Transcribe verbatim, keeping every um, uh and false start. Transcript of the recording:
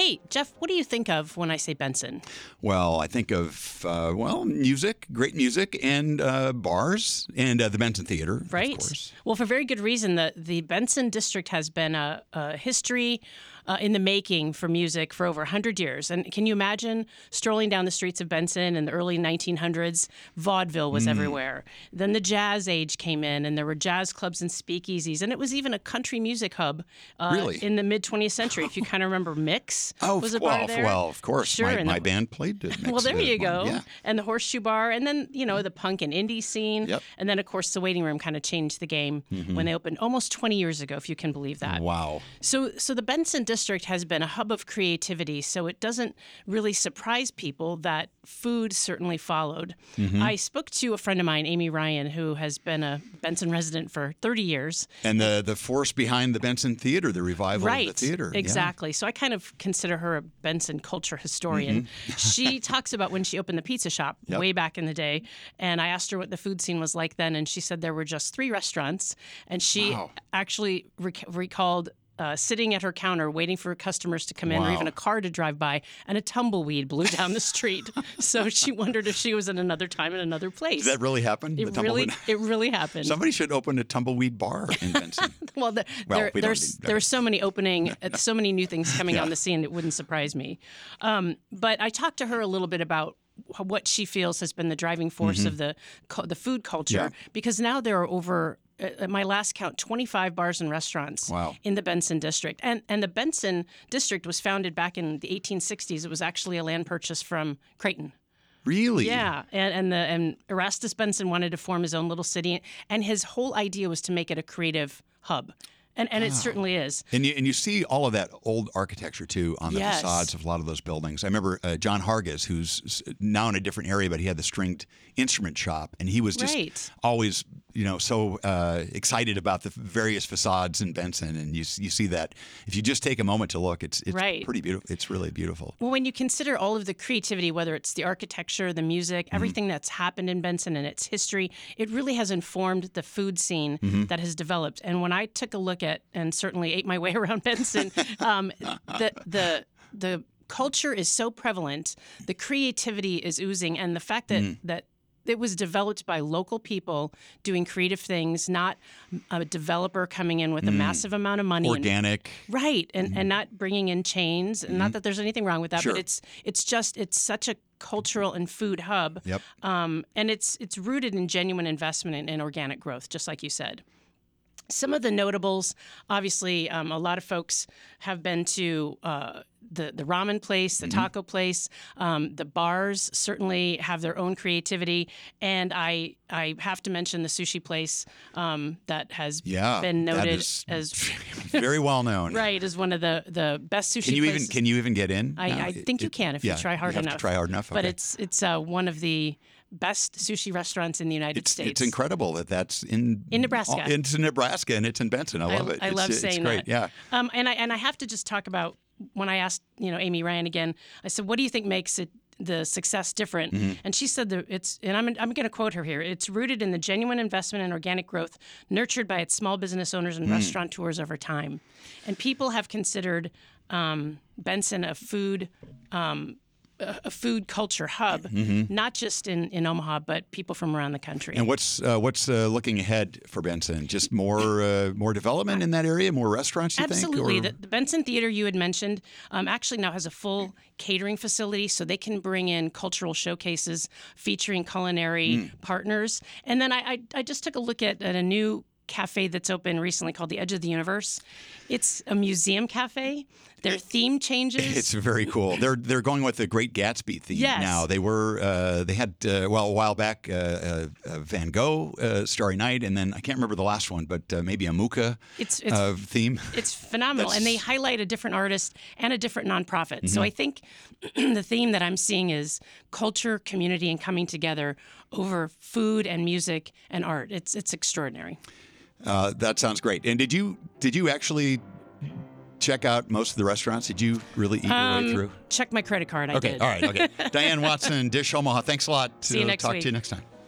Hey, Jeff, what do you think of when I say Benson? Well, I think of, uh, well, music, great music, and uh, bars, and uh, the Benson Theater, Right. of course. Well, for very good reason. The, the Benson District has been a, a history uh, in the making for music for over one hundred years. And can you imagine strolling down the streets of Benson in the early nineteen hundreds? Vaudeville was mm. everywhere. Then the jazz age came in, and there were jazz clubs and speakeasies. And it was even a country music hub uh, really? in the mid-twentieth century. If you kind of remember Mix oh, was a well, bar there. Well, of course. Sure, my, my the, band played it. Well, there you go. Yeah. And the Horseshoe Bar. And then, you know, the punk and indie scene. Yep. And then, of course, the Waiting Room kind of changed the game mm-hmm. when they opened almost twenty years ago, if you can believe that. Wow. So, so the Benson District has been a hub of creativity, so it doesn't really surprise people that food certainly followed. Mm-hmm. I spoke to a friend of mine, Amy Ryan, who has been a Benson resident for thirty years. And the, the force behind the Benson Theater, the revival right, of the theater. Exactly. Yeah. So I kind of consider her a Benson culture historian. Mm-hmm. She talks about when she opened the pizza shop yep. way back in the day, and I asked her what the food scene was like then, and she said there were just three restaurants, and she wow. actually rec- recalled Uh, sitting at her counter waiting for customers to come in wow. or even a car to drive by, and a tumbleweed blew down the street. So she wondered if she was in another time in another place. Did that really happen? It really, it really happened. Somebody should open a tumbleweed bar in Benson. well, the, well there, we there's don't need, there's so many opening, so many new things coming yeah. on the scene. It wouldn't surprise me. Um, but I talked to her a little bit about what she feels has been the driving force mm-hmm. of the the food culture, yeah. because now there are over, at my last count, twenty-five bars and restaurants wow. in the Benson District. And and the Benson District was founded back in the eighteen sixties. It was actually a land purchase from Creighton. Really? Yeah, and and the and Erastus Benson wanted to form his own little city, and his whole idea was to make it a creative hub. And and it wow. certainly is. And you and you see all of that old architecture too on the yes. facades of a lot of those buildings. I remember uh, John Hargis, who's now in a different area, but he had the stringed instrument shop, and he was just right. always, you know, so uh, excited about the various facades in Benson. And you you see that if you just take a moment to look, it's it's right. pretty beautiful. It's really beautiful. Well, when you consider all of the creativity, whether it's the architecture, the music, mm-hmm. everything that's happened in Benson and its history, it really has informed the food scene mm-hmm. that has developed. And when I took a look at, and certainly ate my way around Benson, um, the the the culture is so prevalent, the creativity is oozing, and the fact that mm. that it was developed by local people doing creative things, not a developer coming in with a mm. massive amount of money. Organic. And, right, and, mm. and not bringing in chains, and mm-hmm. not that there's anything wrong with that, sure. but it's it's just, it's such a cultural and food hub, yep. um, and it's it's rooted in genuine investment in, in organic growth, just like you said. Some of the notables, obviously, um, a lot of folks have been to uh, the, the ramen place, the mm-hmm. taco place. Um, the bars certainly have their own creativity. And I I have to mention the sushi place um, that has yeah, been noted as very well known. Right, as one of the, the best sushi can you places. Even, can you even get in? I, no, I it, think you it, can if yeah, you try hard you have enough. To try hard enough. But okay. it's, it's uh, one of the best sushi restaurants in the United it's, States. It's incredible that that's in in Nebraska. It's in Nebraska and it's in Benson. I love I, it. I it's, love it's saying great. that. Yeah. Um, and I and I have to just talk about when I asked you know Amy Ryan again. I said, "What do you think makes it the success different?" Mm-hmm. And she said that it's, and I'm I'm going to quote her here. It's rooted in the genuine investment in organic growth, nurtured by its small business owners and mm. restaurateurs over time, and people have considered um, Benson a food. Um, a food culture hub, mm-hmm. not just in, in Omaha, but people from around the country. And what's uh, what's uh, looking ahead for Benson? Just more uh, more development in that area, more restaurants, you Absolutely. think? The, the Benson Theater you had mentioned um, actually now has a full catering facility, so they can bring in cultural showcases featuring culinary mm. partners. And then I, I, I just took a look at, at a new cafe that's open recently called the Edge of the Universe. It's a museum cafe. Their theme changes. It's very cool. They're they're going with the Great Gatsby theme yes. now. They were uh, they had uh, well a while back uh, uh, uh, Van Gogh, uh, Starry Night, and then I can't remember the last one, but uh, maybe a Mucha it's, it's, uh, theme. It's phenomenal, and they highlight a different artist and a different nonprofit. Mm-hmm. So I think the theme that I'm seeing is culture, community, and coming together over food and music and art. It's it's extraordinary. Uh, that sounds great. And did you did you actually check out most of the restaurants? Did you really eat your um, way through? Check my credit card. I okay, did. all right, okay. Diane Watson, Dish Omaha. Thanks a lot. See you next Talk week. to you next time.